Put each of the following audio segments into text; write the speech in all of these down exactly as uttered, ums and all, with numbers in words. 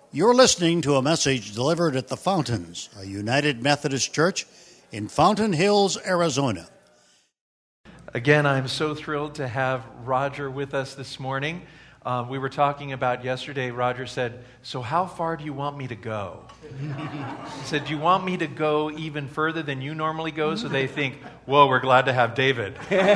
You're listening to a message delivered at the Fountains, a United Methodist Church in Fountain Hills, Arizona. Again, I'm so thrilled to have Roger with us this morning. Uh, we were talking about yesterday, Roger said, so how far do you want me to go? He said, do you want me to go even further than you normally go so they think, whoa, we're glad to have David.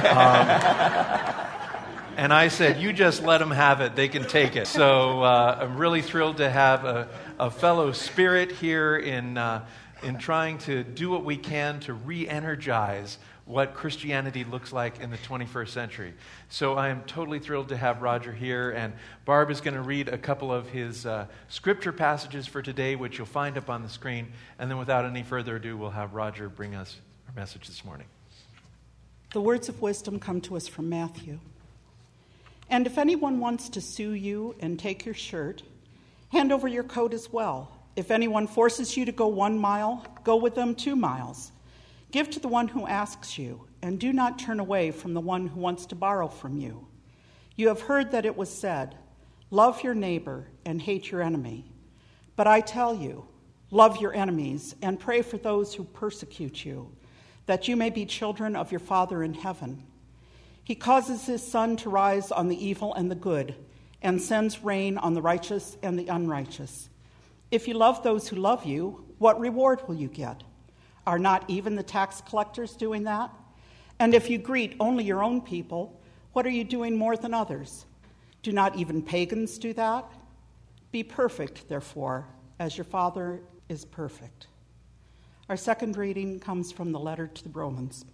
Um, And I said, you just let them have it. They can take it. So uh, I'm really thrilled to have a, a fellow spirit here in, uh, in trying to do what we can to re-energize what Christianity looks like in the twenty-first century. So I am totally thrilled to have Roger here. And Barb is going to read a couple of his uh, scripture passages for today, which you'll find up on the screen. And then without any further ado, we'll have Roger bring us our message this morning. The words of wisdom come to us from Matthew. And if anyone wants to sue you and take your shirt, hand over your coat as well. If anyone forces you to go one mile, go with them two miles. Give to the one who asks you, and do not turn away from the one who wants to borrow from you. You have heard that it was said, love your neighbor and hate your enemy. But I tell you, love your enemies and pray for those who persecute you, that you may be children of your Father in heaven. He causes his sun to rise on the evil and the good, and sends rain on the righteous and the unrighteous. If you love those who love you, what reward will you get? Are not even the tax collectors doing that? And if you greet only your own people, what are you doing more than others? Do not even pagans do that? Be perfect, therefore, as your Father is perfect. Our second reading comes from the letter to the Romans.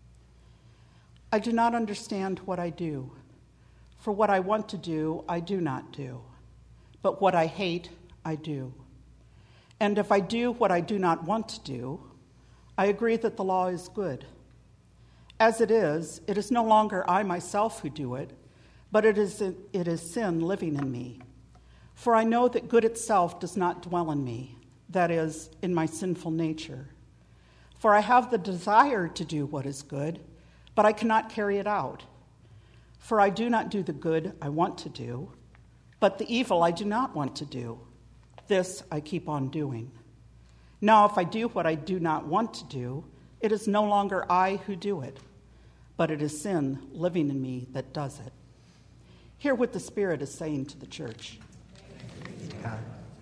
I do not understand what I do, for what I want to do, I do not do, but what I hate, I do. And if I do what I do not want to do, I agree that the law is good. As it is, it is no longer I myself who do it, but it is, it is sin living in me. For I know that good itself does not dwell in me, that is, in my sinful nature. For I have the desire to do what is good, but I cannot carry it out. For I do not do the good I want to do, but the evil I do not want to do. This I keep on doing. Now, if I do what I do not want to do, it is no longer I who do it, but it is sin living in me that does it. Hear what the Spirit is saying to the church. God.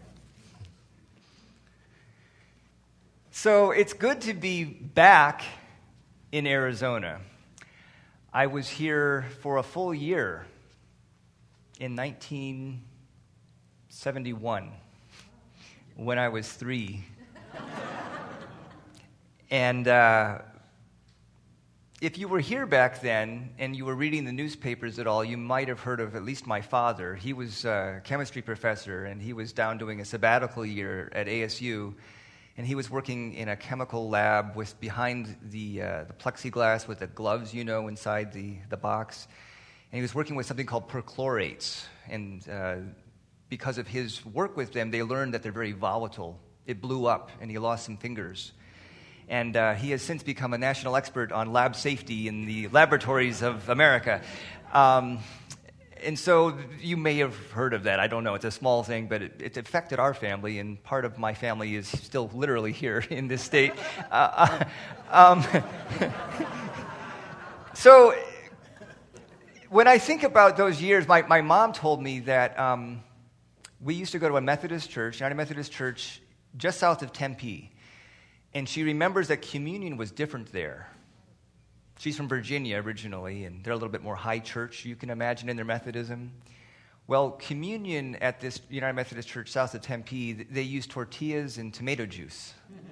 So it's good to be back in Arizona. I was here for a full year in nineteen seventy-one when I was three. And uh, if you were here back then and you were reading the newspapers at all, you might have heard of at least my father. He was a chemistry professor, and he was down doing a sabbatical year at A S U. And he was working in a chemical lab with behind the uh, the plexiglass with the gloves, you know, inside the, the box. And he was working with something called perchlorates. And uh, because of his work with them, they learned that they're very volatile. It blew up, and he lost some fingers. And uh, he has since become a national expert on lab safety in the laboratories of America. Um, And so you may have heard of that. I don't know. It's a small thing, but it, it affected our family, and part of my family is still literally here in this state. Uh, um, so when I think about those years, my, my mom told me that um, we used to go to a Methodist church, United Methodist Church, just south of Tempe. And she remembers that communion was different there. She's from Virginia originally, and they're a little bit more high church, you can imagine, in their Methodism. Well, communion at this United Methodist Church south of Tempe, they use tortillas and tomato juice,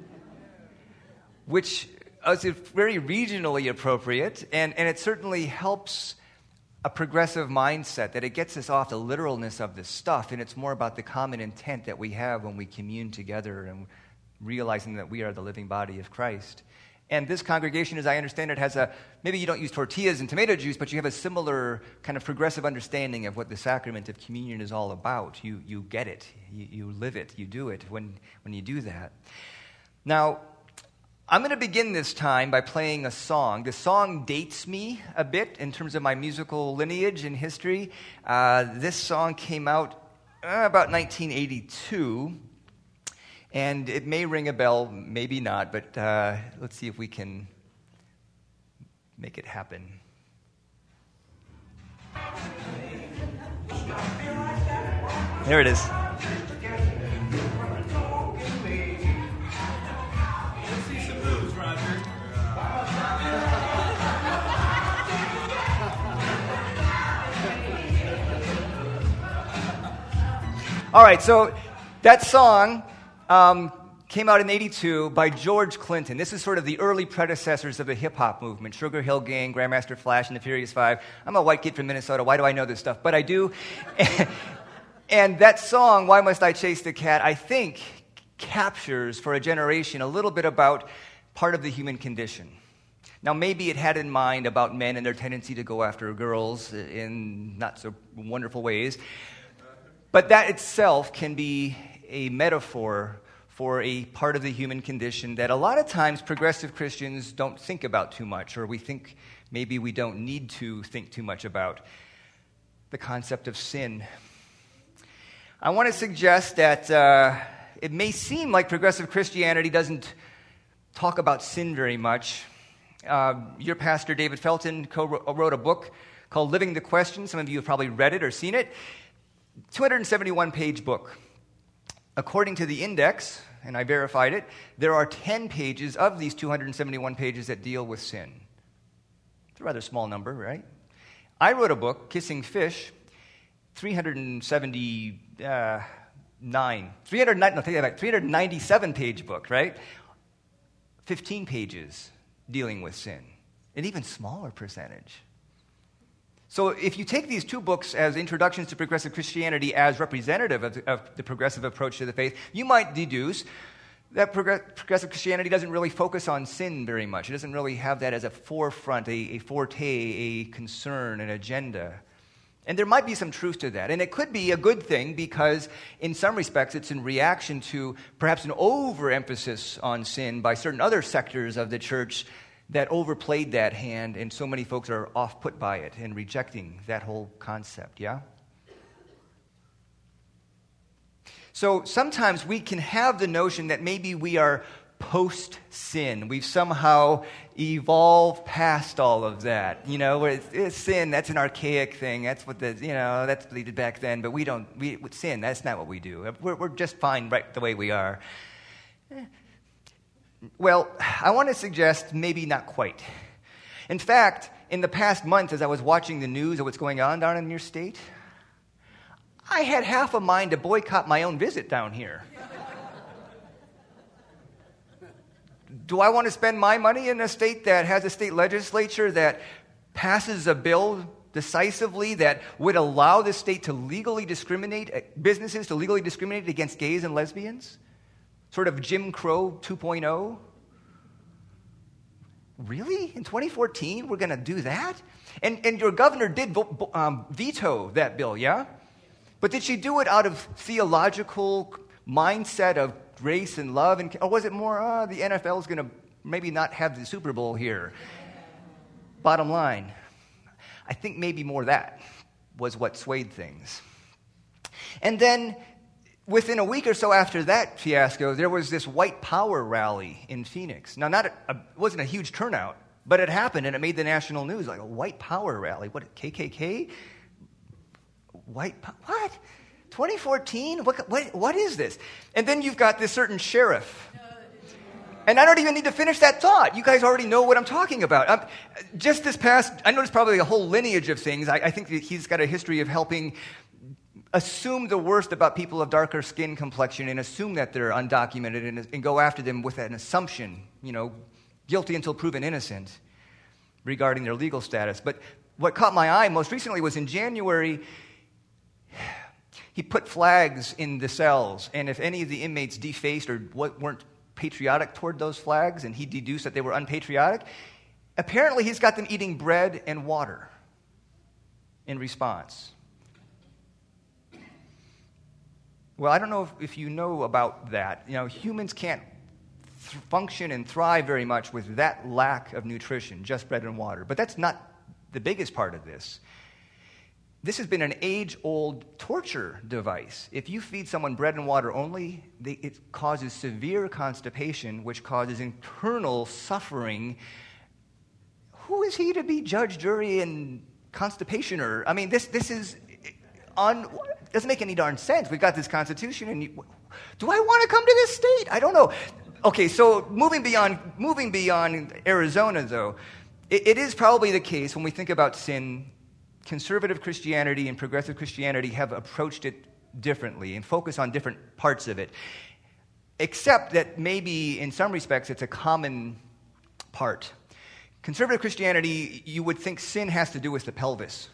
which is very regionally appropriate, and, and it certainly helps a progressive mindset, that it gets us off the literalness of this stuff, and it's more about the common intent that we have when we commune together and realizing that we are the living body of Christ. And this congregation, as I understand it, has a, maybe you don't use tortillas and tomato juice, but you have a similar kind of progressive understanding of what the sacrament of communion is all about. You you get it. You, you live it. You do it when, when you do that. Now, I'm going to begin this time by playing a song. The song dates me a bit in terms of my musical lineage and history. Uh, this song came out uh, about nineteen eighty-two. And it may ring a bell, maybe not, but uh, let's see if we can make it happen. There it is. All right, so that song um, came out in eighty-two by George Clinton. This is sort of the early predecessors of the hip-hop movement, Sugar Hill Gang, Grandmaster Flash, and the Furious Five. I'm a white kid from Minnesota. Why do I know this stuff? But I do. And that song, Why Must I Chase the Cat, I think captures for a generation a little bit about part of the human condition. Now, maybe it had in mind about men and their tendency to go after girls in not so wonderful ways. But that itself can be a metaphor for a part of the human condition that a lot of times progressive Christians don't think about too much, or we think maybe we don't need to think too much about: the concept of sin. I want to suggest that uh, it may seem like progressive Christianity doesn't talk about sin very much. Uh, your pastor, David Felton, co-wrote a book called Living the Question. Some of you have probably read it or seen it. two hundred seventy-one page book. According to the index, and I verified it, there are ten pages of these two hundred seventy-one pages that deal with sin. It's a rather small number, right? I wrote a book, Kissing Fish, three hundred seventy-nine, three hundred, no, take that back, three hundred ninety-seven page book, right? fifteen pages dealing with sin, an even smaller percentage. So if you take these two books as introductions to progressive Christianity as representative of the, of the progressive approach to the faith, you might deduce that prog- progressive Christianity doesn't really focus on sin very much. It doesn't really have that as a forefront, a, a forte, a concern, an agenda. And there might be some truth to that. And it could be a good thing because in some respects it's in reaction to perhaps an overemphasis on sin by certain other sectors of the church that overplayed that hand, and so many folks are off-put by it and rejecting that whole concept, yeah? So sometimes we can have the notion that maybe we are post-sin. We've somehow evolved past all of that. You know, where it's, it's sin, that's an archaic thing. That's what the, you know, that's what they did back then. But we don't, we, with sin, that's not what we do. We're, we're just fine right the way we are. Well, I want to suggest maybe not quite. In fact, in the past month, as I was watching the news of what's going on down in your state, I had half a mind to boycott my own visit down here. Do I want to spend my money in a state that has a state legislature that passes a bill decisively that would allow the state to legally discriminate, businesses to legally discriminate against gays and lesbians? Sort of Jim Crow two point oh? Really? In twenty fourteen, we're going to do that? And and your governor did vo- um, veto that bill, yeah? But did she do it out of theological mindset of grace and love? And, or was it more, uh, the N F L is going to maybe not have the Super Bowl here? Bottom line, I think maybe more that was what swayed things. And then within a week or so after that fiasco, there was this white power rally in Phoenix. Now, not a, a, it wasn't a huge turnout, but it happened and it made the national news, like a white power rally. What, K K K? White power? What? twenty fourteen? What, what, what is this? And then you've got this certain sheriff. And I don't even need to finish that thought. You guys already know what I'm talking about. Um, just this past, I know there's probably a whole lineage of things. I, I think that he's got a history of helping assume the worst about people of darker skin complexion and assume that they're undocumented and, and go after them with an assumption, you know, guilty until proven innocent regarding their legal status. But what caught my eye most recently was in January, he put flags in the cells, and if any of the inmates defaced or weren't patriotic toward those flags, and he deduced that they were unpatriotic, apparently he's got them eating bread and water in response. Well, I don't know if, if you know about that. You know, humans can't th- function and thrive very much with that lack of nutrition, just bread and water. But that's not the biggest part of this. this has been an age-old torture device. If you feed someone bread and water only, they, it causes severe constipation, which causes internal suffering. Who is he to be judge, jury, and constipationer? I mean, this this is un, doesn't make any darn sense. We've got this Constitution, and you, do I want to come to this state? I don't know. Okay, so moving beyond moving beyond Arizona, though, it, it is probably the case when we think about sin. Conservative Christianity and progressive Christianity have approached it differently and focus on different parts of it, except that maybe in some respects it's a common part. Conservative Christianity, you would think sin has to do with the pelvis.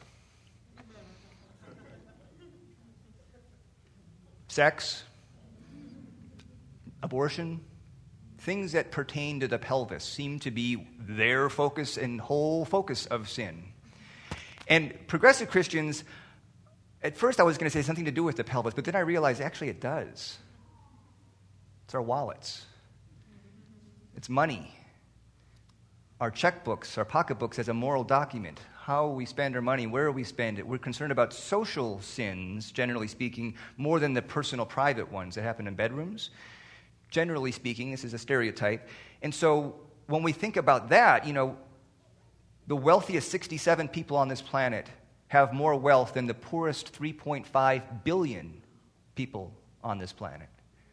Sex, abortion, things that pertain to the pelvis seem to be their focus and whole focus of sin. And progressive Christians, at first I was going to say something to do with the pelvis, but then I realized actually it does. It's our wallets. It's money. Our checkbooks, our pocketbooks as a moral document. How we spend our money, where we spend it. We're concerned about social sins, generally speaking, more than the personal, private ones that happen in bedrooms. Generally speaking, this is a stereotype. And so when we think about that, you know, the wealthiest sixty-seven people on this planet have more wealth than the poorest three point five billion people on this planet.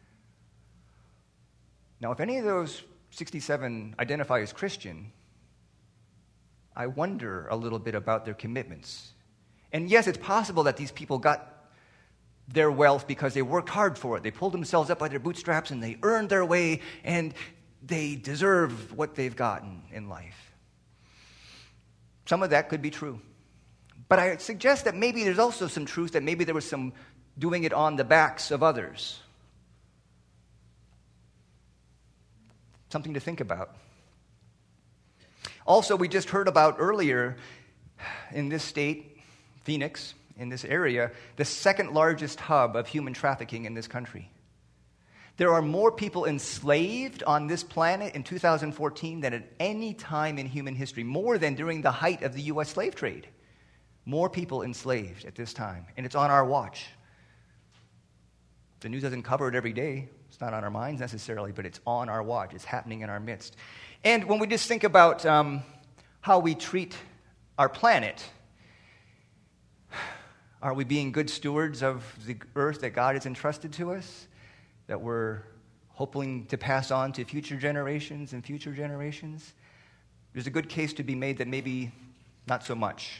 Now, if any of those sixty-seven identify as Christian, I wonder a little bit about their commitments. And yes, it's possible that these people got their wealth because they worked hard for it. They pulled themselves up by their bootstraps and they earned their way and they deserve what they've gotten in life. Some of that could be true. But I suggest that maybe there's also some truth that maybe there was some doing it on the backs of others. Something to think about. Also, we just heard about earlier in this state, Phoenix, in this area, the second largest hub of human trafficking in this country. There are more people enslaved on this planet in two thousand fourteen than at any time in human history, more than during the height of the U S slave trade. More people enslaved at this time, and it's on our watch. The news doesn't cover it every day. It's not on our minds necessarily, but it's on our watch. It's happening in our midst. And when we just think about um, how we treat our planet, are we being good stewards of the earth that God has entrusted to us, that we're hoping to pass on to future generations and future generations? There's a good case to be made that maybe not so much.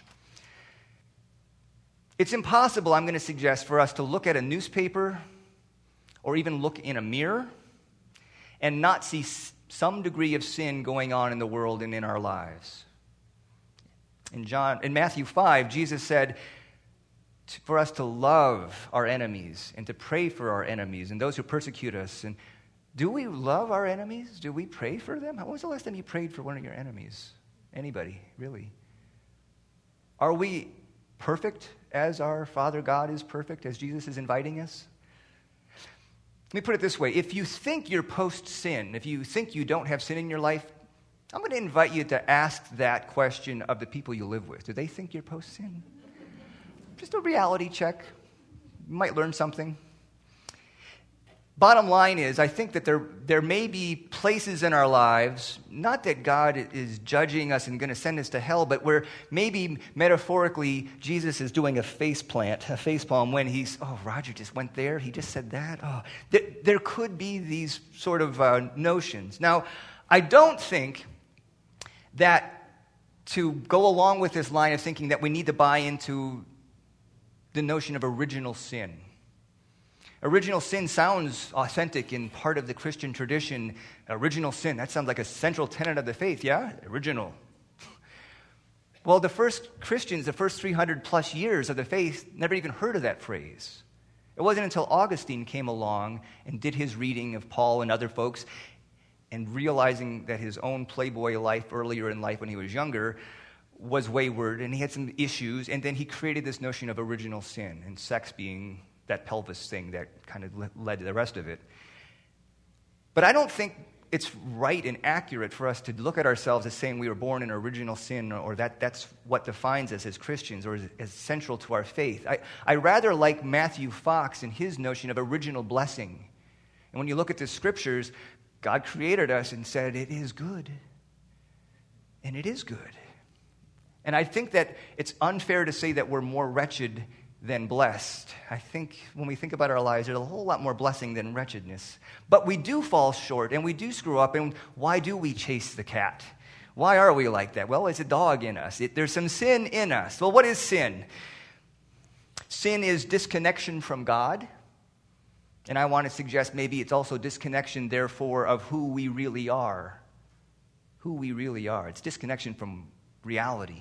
It's impossible, I'm going to suggest, for us to look at a newspaper or even look in a mirror and not see some degree of sin going on in the world and in our lives. In John, in Matthew five, Jesus said for us to love our enemies and to pray for our enemies and those who persecute us. And do we love our enemies? Do we pray for them? When was the last time you prayed for one of your enemies? Anybody, really? Are we perfect as our Father God is perfect, as Jesus is inviting us? Let me put it this way. If you think you're post-sin, if you think you don't have sin in your life, I'm going to invite you to ask that question of the people you live with. Do they think you're post-sin? Just a reality check. You might learn something. Bottom line is, I think that there, there may be places in our lives, not that God is judging us and going to send us to hell, but where maybe metaphorically Jesus is doing a face plant, a facepalm when he's, oh, Roger just went there, he just said that. Oh, there, there could be these sort of uh, notions. Now, I don't think that to go along with this line of thinking that we need to buy into the notion of original sin. Original sin sounds authentic in part of the Christian tradition. Original sin, that sounds like a central tenet of the faith, yeah? Original. Well, the first Christians, the first three hundred plus years of the faith, never even heard of that phrase. It wasn't until Augustine came along and did his reading of Paul and other folks, and realizing that his own playboy life earlier in life when he was younger was wayward, and he had some issues, and then he created this notion of original sin, and sex being that pelvis thing that kind of led to the rest of it. But I don't think it's right and accurate for us to look at ourselves as saying we were born in original sin, or that that's what defines us as Christians, or is, is central to our faith. I, I rather like Matthew Fox and his notion of original blessing. And when you look at the scriptures, God created us and said, it is good. And it is good. And I think that it's unfair to say that we're more wretched than blessed. I think when we think about our lives, there's a whole lot more blessing than wretchedness. But we do fall short, and we do screw up, and why do we chase the cat? Why are we like that? Well, it's a dog in us. It, there's some sin in us. Well, what is sin? Sin is disconnection from God. And I want to suggest maybe it's also disconnection, therefore, of who we really are. Who we really are. It's disconnection from reality.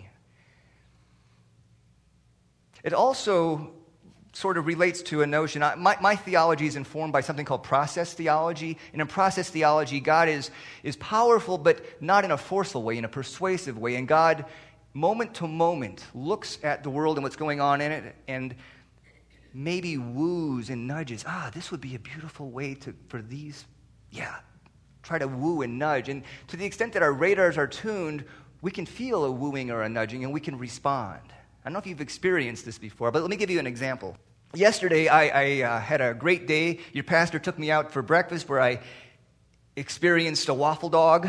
It also sort of relates to a notion. I, my, my theology is informed by something called process theology. And in process theology, God is, is powerful, but not in a forceful way, in a persuasive way. And God, moment to moment, looks at the world and what's going on in it, and maybe woos and nudges. Ah, this would be a beautiful way to for these, yeah, try to woo and nudge. And to the extent that our radars are tuned, we can feel a wooing or a nudging, and we can respond. I don't know if you've experienced this before, but let me give you an example. Yesterday, I, I uh, had a great day. Your pastor took me out for breakfast where I experienced a waffle dog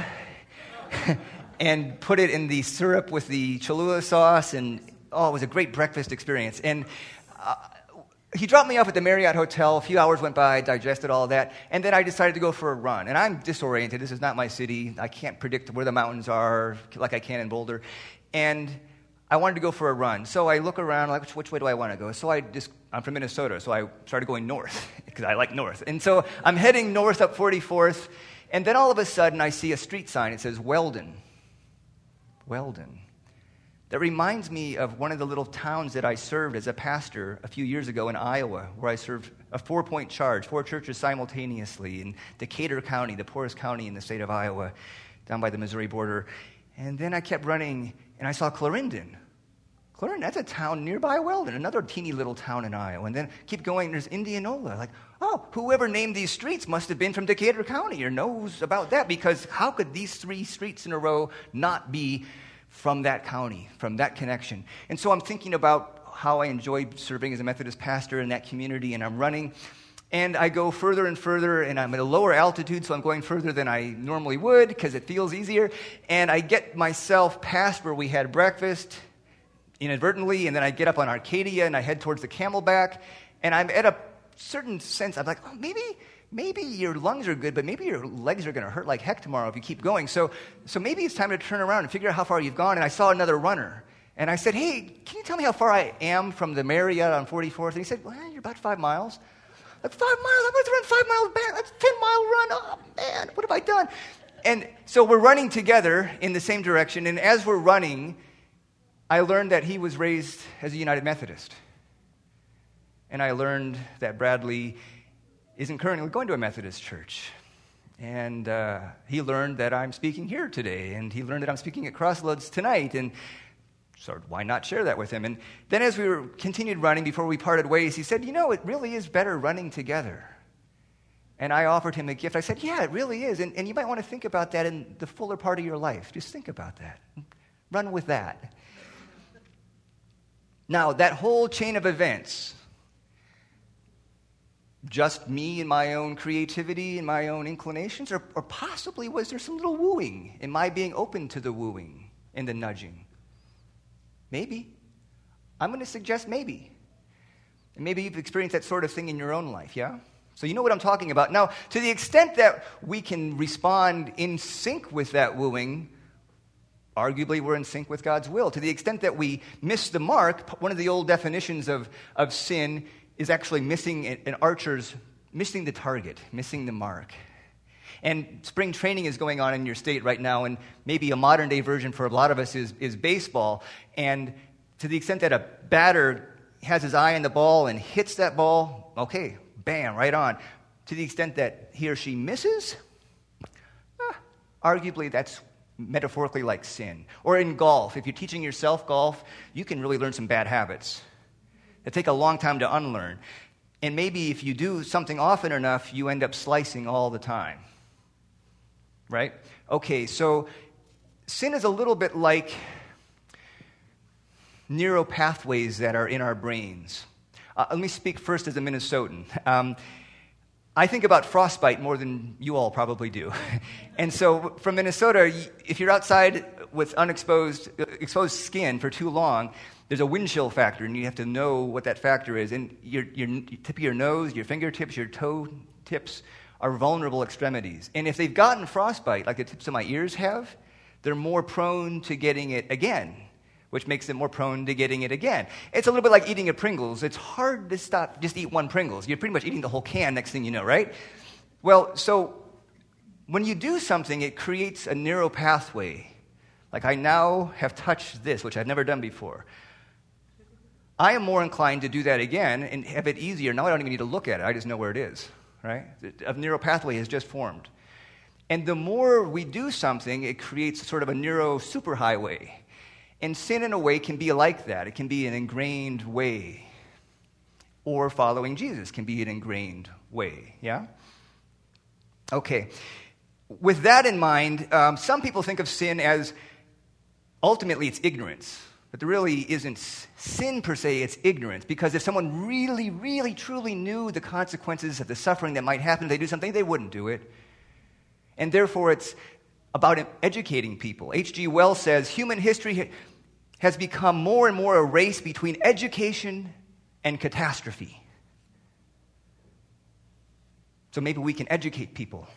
and put it in the syrup with the Cholula sauce, and oh, it was a great breakfast experience. And uh, he dropped me off at the Marriott Hotel. A few hours went by, I digested all of that, and then I decided to go for a run. And I'm disoriented. This is not my city. I can't predict where the mountains are like I can in Boulder. And I wanted to go for a run. So I look around, like, which, which way do I want to go? So I just, I'm from Minnesota, so I started going north, because I like north. And so I'm heading north up forty-fourth, and then all of a sudden I see a street sign. It says Weldon. Weldon. That reminds me of one of the little towns that I served as a pastor a few years ago in Iowa, where I served a four-point charge, four churches simultaneously in Decatur County, the poorest county in the state of Iowa, down by the Missouri border. And then I kept running, and I saw Clarendon. Clarendon, that's a town nearby Weldon, another teeny little town in Iowa. And then keep going, there's Indianola. Like, oh, whoever named these streets must have been from Decatur County or knows about that, because how could these three streets in a row not be from that county, from that connection? And so I'm thinking about how I enjoy serving as a Methodist pastor in that community, and I'm running. And I go further and further, and I'm at a lower altitude, so I'm going further than I normally would because it feels easier. And I get myself past where we had breakfast inadvertently, and then I get up on Arcadia, and I head towards the Camelback. And I'm at a certain sense, I'm like, oh, maybe maybe your lungs are good, but maybe your legs are going to hurt like heck tomorrow if you keep going. So, so maybe it's time to turn around and figure out how far you've gone. And I saw another runner. And I said, hey, can you tell me how far I am from the Marriott on forty-fourth? And he said, well, you're about five miles. Like, five miles? I'm going to run five miles back. That's a ten-mile run. Oh, man, what have I done? And so we're running together in the same direction. And as we're running, I learned that he was raised as a United Methodist. And I learned that Bradley isn't currently going to a Methodist church. And uh, he learned that I'm speaking here today. And he learned that I'm speaking at Crossroads tonight. And so why not share that with him? And then as we were continued running before we parted ways, he said, you know, it really is better running together. And I offered him a gift. I said, yeah, it really is. And, and you might want to think about that in the fuller part of your life. Just think about that. Run with that. Now, that whole chain of events, just me and my own creativity and my own inclinations, or, or possibly was there some little wooing in my being open to the wooing and the nudging? Maybe. I'm going to suggest maybe. And maybe you've experienced that sort of thing in your own life, yeah? So you know what I'm talking about. Now, to the extent that we can respond in sync with that wooing, arguably we're in sync with God's will. To the extent that we miss the mark, one of the old definitions of, of sin is actually missing an archer's, missing the target, missing the mark. And spring training is going on in your state right now, and maybe a modern-day version for a lot of us is, is baseball. And to the extent that a batter has his eye on the ball and hits that ball, okay, bam, right on. To the extent that he or she misses, eh, arguably that's metaphorically like sin. Or in golf, if you're teaching yourself golf, you can really learn some bad habits that take a long time to unlearn. And maybe if you do something often enough, you end up slicing all the time. right? Okay, so sin is a little bit like neural pathways that are in our brains. Uh, let me speak first as a Minnesotan. Um, I think about frostbite more than you all probably do. And so from Minnesota, if you're outside with unexposed exposed skin for too long, there's a wind chill factor, and you have to know what that factor is. And your, your tip of your nose, your fingertips, your toe tips are vulnerable extremities. And if they've gotten frostbite, like the tips of my ears have, they're more prone to getting it again, which makes them more prone to getting it again. It's a little bit like eating a Pringles. It's hard to stop, just eat one Pringles. You're pretty much eating the whole can next thing you know, right? Well, so when you do something, it creates a narrow pathway. Like I now have touched this, which I've never done before. I am more inclined to do that again and have it easier. Now I don't even need to look at it. I just know where it is, right? A narrow pathway has just formed. And the more we do something, it creates sort of a narrow superhighway. And sin, in a way, can be like that. It can be an ingrained way. Or following Jesus can be an ingrained way, yeah? Okay. With that in mind, um, some people think of sin as, ultimately, it's ignorance. But there really isn't sin per se, it's ignorance. Because if someone really, really, truly knew the consequences of the suffering that might happen if they do something, they wouldn't do it. And therefore, it's about educating people. H G Wells says, human history has become more and more a race between education and catastrophe. So maybe we can educate people.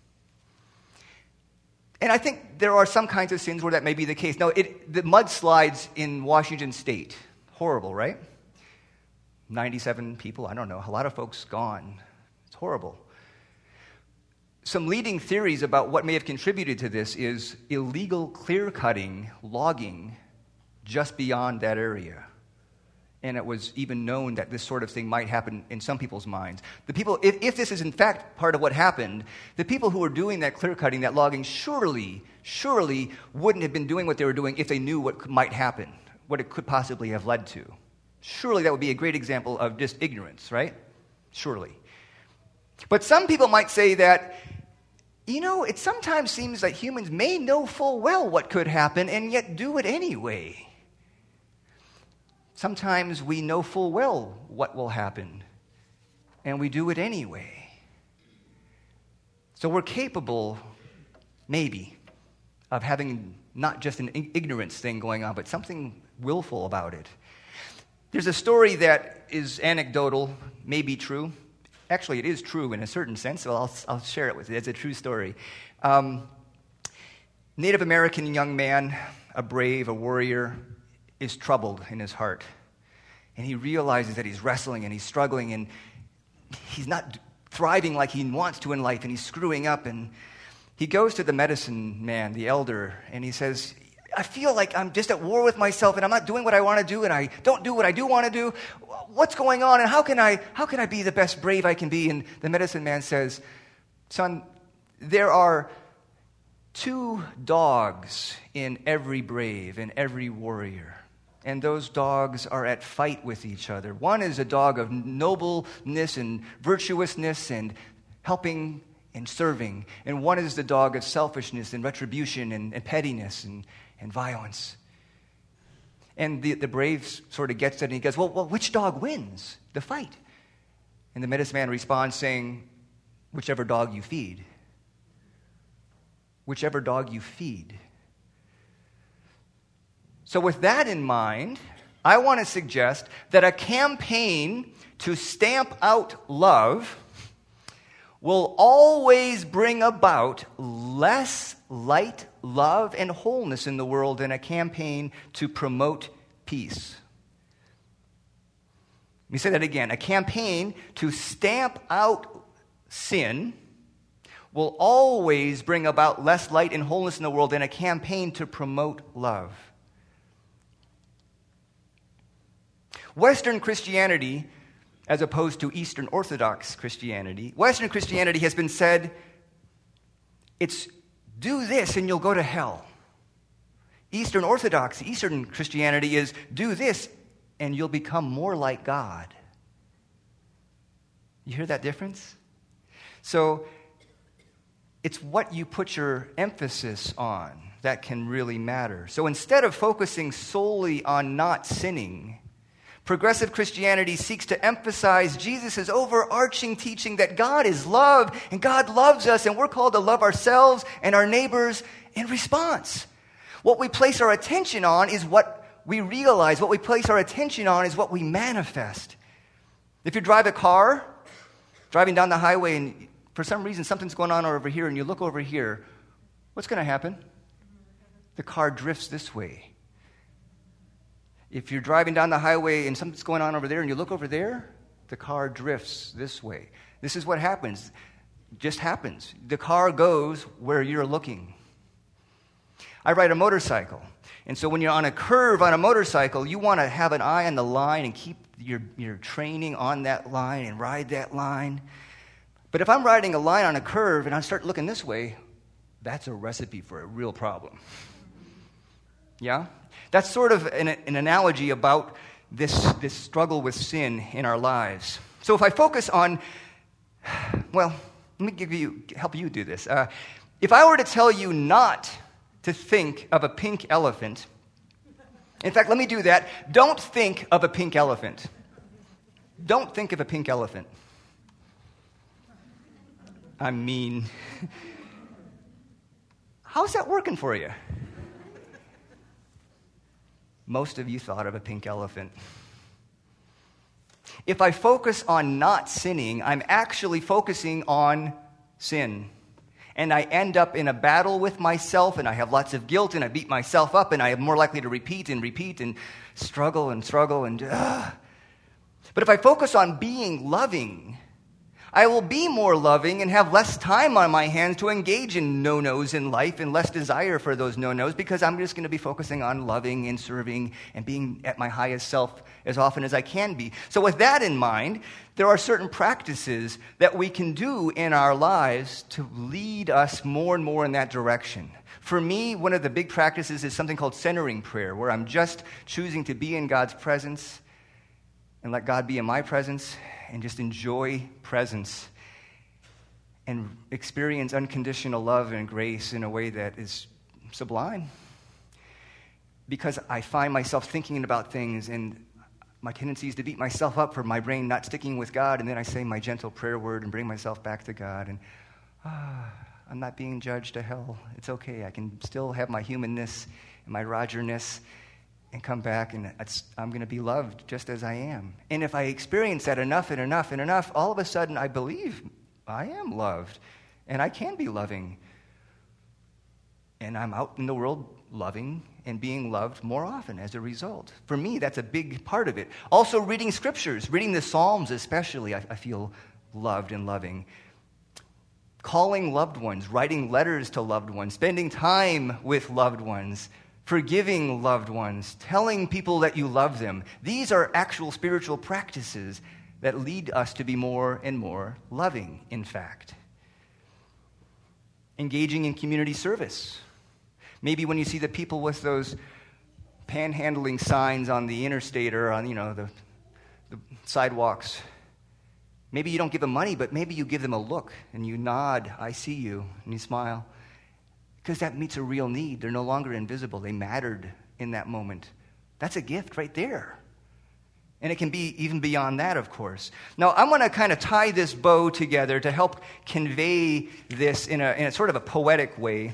And I think there are some kinds of sins where that may be the case. Now, it, the mudslides in Washington State, horrible, right? ninety-seven people, I don't know, a lot of folks gone. It's horrible. Some leading theories about what may have contributed to this is illegal clear-cutting, logging just beyond that area. And it was even known that this sort of thing might happen in some people's minds. The people, if, if this is in fact part of what happened, the people who were doing that clear-cutting, that logging, surely, surely wouldn't have been doing what they were doing if they knew what might happen, what it could possibly have led to. Surely that would be a great example of just ignorance, right? Surely. But some people might say that, you know, it sometimes seems that humans may know full well what could happen and yet do it anyway. Sometimes we know full well what will happen, and we do it anyway. So we're capable, maybe, of having not just an ignorance thing going on, but something willful about it. There's a story that is anecdotal, may be true. Actually, it is true in a certain sense, so I'll, I'll share it with you. It's a true story. Um, Native American young man, a brave, a warrior, is troubled in his heart. And he realizes that he's wrestling and he's struggling and he's not thriving like he wants to in life, and he's screwing up. And he goes to the medicine man, the elder, and he says, I feel like I'm just at war with myself and I'm not doing what I want to do and I don't do what I do want to do. What's going on, and how can I how can I be the best brave I can be? And the medicine man says, son, there are two dogs in every brave, in every warrior. And those dogs are at fight with each other. One is a dog of nobleness and virtuousness and helping and serving. And one is the dog of selfishness and retribution and, and pettiness and, and violence. And the, the brave sort of gets it, and he goes, well, well, which dog wins the fight? And the medicine man responds saying, whichever dog you feed. Whichever dog you feed. So with that in mind, I want to suggest that a campaign to stamp out love will always bring about less light, love, and wholeness in the world than a campaign to promote peace. Let me say that again. A campaign to stamp out sin will always bring about less light and wholeness in the world than a campaign to promote love. Western Christianity, as opposed to Eastern Orthodox Christianity, Western Christianity has been said, it's do this and you'll go to hell. Eastern Orthodox, Eastern Christianity is do this and you'll become more like God. You hear that difference? So, it's what you put your emphasis on that can really matter. So instead of focusing solely on not sinning, progressive Christianity seeks to emphasize Jesus' overarching teaching that God is love, and God loves us, and we're called to love ourselves and our neighbors in response. What we place our attention on is what we realize. What we place our attention on is what we manifest. If you drive a car, driving down the highway, and for some reason something's going on over here, and you look over here, what's going to happen? The car drifts this way. If you're driving down the highway and something's going on over there, and you look over there, the car drifts this way. This is what happens. It just happens. The car goes where you're looking. I ride a motorcycle. And so when you're on a curve on a motorcycle, you want to have an eye on the line and keep your, your training on that line and ride that line. But if I'm riding a line on a curve and I start looking this way, that's a recipe for a real problem. Yeah? That's sort of an, an analogy about this, this struggle with sin in our lives. So if I focus on, well, let me give you, help you do this. Uh, if I were to tell you not to think of a pink elephant, in fact, let me do that. Don't think of a pink elephant. Don't think of a pink elephant. I mean, how's that working for you? Most of you thought of a pink elephant. If I focus on not sinning, I'm actually focusing on sin. And I end up in a battle with myself, and I have lots of guilt, and I beat myself up, and I am more likely to repeat and repeat and struggle and struggle and... Uh. But if I focus on being loving, I will be more loving and have less time on my hands to engage in no-nos in life and less desire for those no-nos, because I'm just going to be focusing on loving and serving and being at my highest self as often as I can be. So with that in mind, there are certain practices that we can do in our lives to lead us more and more in that direction. For me, one of the big practices is something called centering prayer, where I'm just choosing to be in God's presence and let God be in my presence and just enjoy presence and experience unconditional love and grace in a way that is sublime. Because I find myself thinking about things, and my tendency is to beat myself up for my brain not sticking with God, and then I say my gentle prayer word and bring myself back to God, and ah, I'm not being judged to hell. It's okay. I can still have my humanness and my Roger-ness and come back, and it's, I'm going to be loved just as I am. And if I experience that enough and enough and enough, all of a sudden I believe I am loved, and I can be loving. And I'm out in the world loving and being loved more often as a result. For me, that's a big part of it. Also, reading scriptures, reading the Psalms especially, I, I feel loved and loving. Calling loved ones, writing letters to loved ones, spending time with loved ones, forgiving loved ones, telling people that you love them. These are actual spiritual practices that lead us to be more and more loving, in fact. Engaging in community service. Maybe when you see the people with those panhandling signs on the interstate or on, you know, the, the sidewalks, maybe you don't give them money, but maybe you give them a look and you nod, I see you, and you smile. Because that meets a real need. They're no longer invisible. They mattered in that moment. That's a gift right there. And it can be even beyond that, of course. Now, I'm going to kind of tie this bow together to help convey this in a, in a sort of a poetic way.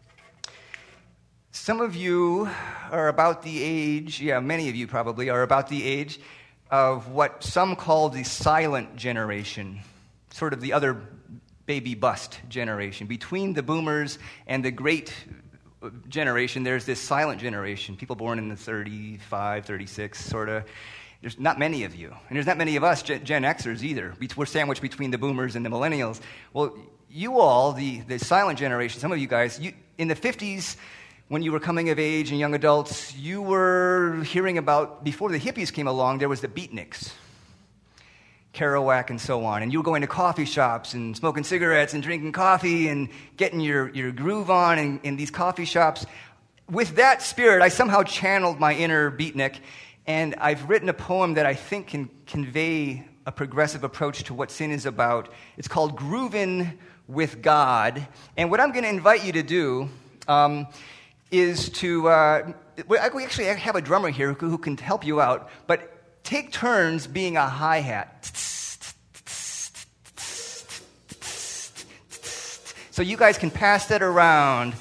Some of you are about the age, yeah, many of you probably are about the age of what some call the silent generation, sort of the other baby bust generation. Between the boomers and the great generation, there's this silent generation, people born in the thirty-five, thirty-six, sort of. There's not many of you. And there's not many of us Gen, Gen Xers either. We're sandwiched between the boomers and the millennials. Well, you all, the, the silent generation, some of you guys, you, in the fifties, when you were coming of age and young adults, you were hearing about, before the hippies came along, there was the beatniks. Kerouac and so on, and you were going to coffee shops and smoking cigarettes and drinking coffee and getting your, your groove on in, in these coffee shops. With that spirit, I somehow channeled my inner beatnik, and I've written a poem that I think can convey a progressive approach to what sin is about. It's called Groovin' with God. And what I'm going to invite you to do um, is to, uh, we actually have a drummer here who, who can help you out, but take turns being a hi-hat. So you guys can pass that around.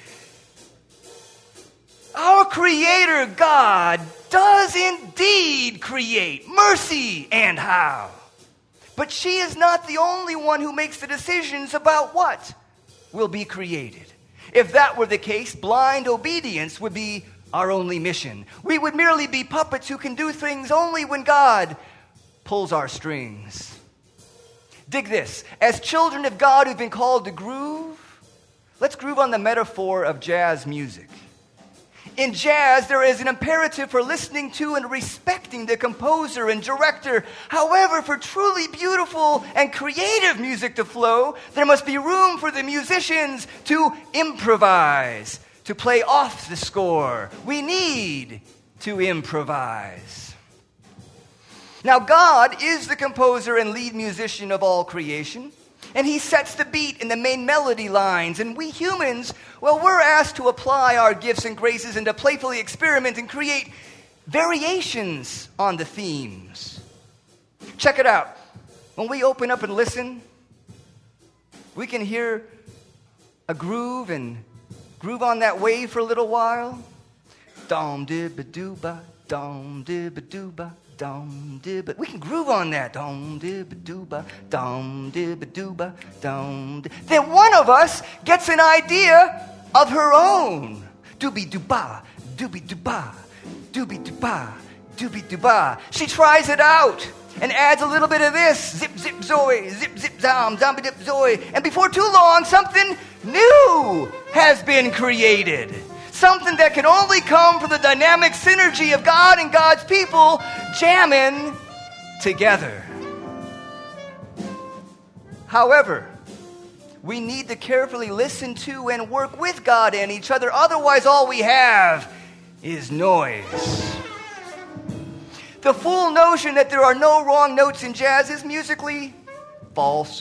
Our Creator God does indeed create. Mercy and how. But she is not the only one who makes the decisions about what will be created. If that were the case, blind obedience would be our only mission. We would merely be puppets who can do things only when God pulls our strings. Dig this. As children of God who've been called to groove, let's groove on the metaphor of jazz music. In jazz, there is an imperative for listening to and respecting the composer and director. However, for truly beautiful and creative music to flow, there must be room for the musicians to improvise, to play off the score. We need to improvise. Now, God is the composer and lead musician of all creation. And he sets the beat and the main melody lines. And we humans, well, we're asked to apply our gifts and graces and to playfully experiment and create variations on the themes. Check it out. When we open up and listen, we can hear a groove and groove on that wave for a little while. Dom dibba dooba, dom dibba dooba. Dum dibba. We can groove on that. Dum dibba dooba, dum dibba dooba, dum. Di- then one of us gets an idea of her own. Dooby dooba, dooby dooba, dooby dooba, dooby dooba. She tries it out and adds a little bit of this. Zip zip zoe, zip zip zom, zombie dip zoe. And before too long, something new has been created. Something that can only come from the dynamic synergy of God and God's people jamming together. However, we need to carefully listen to and work with God and each other. Otherwise, all we have is noise. The full notion that there are no wrong notes in jazz is musically false.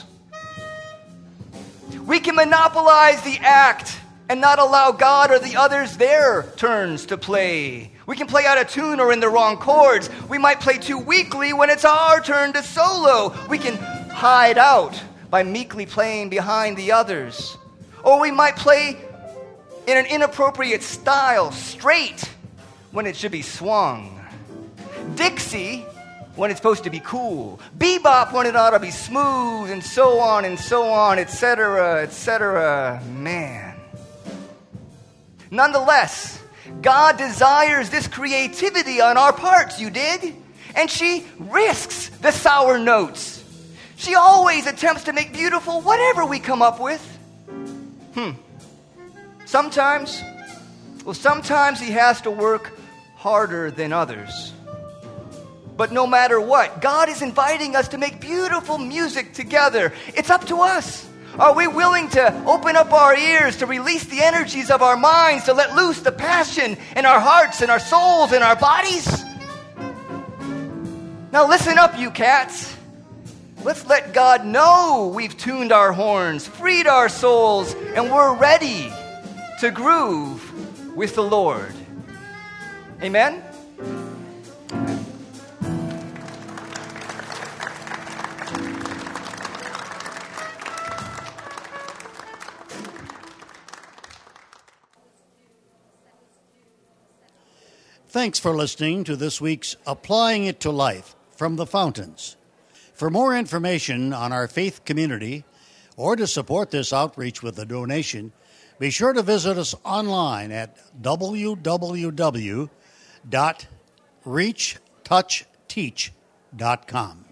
We can monopolize the act and not allow God or the others their turns to play. We can play out of tune or in the wrong chords. We might play too weakly when it's our turn to solo. We can hide out by meekly playing behind the others. Or we might play in an inappropriate style, straight, when it should be swung. Dixie, when it's supposed to be cool. Bebop, when it ought to be smooth, and so on and so on, et cetera, et cetera. Man. Nonetheless, God desires this creativity on our parts, you dig? And she risks the sour notes. She always attempts to make beautiful whatever we come up with. Hmm. Sometimes, well, sometimes he has to work harder than others. But no matter what, God is inviting us to make beautiful music together. It's up to us. Are we willing to open up our ears, to release the energies of our minds, to let loose the passion in our hearts and our souls and our bodies? Now listen up, you cats. Let's let God know we've tuned our horns, freed our souls, and we're ready to groove with the Lord. Amen? Thanks for listening to this week's Applying It to Life from the Fountains. For more information on our faith community or to support this outreach with a donation, be sure to visit us online at w w w dot reach touch teach dot com.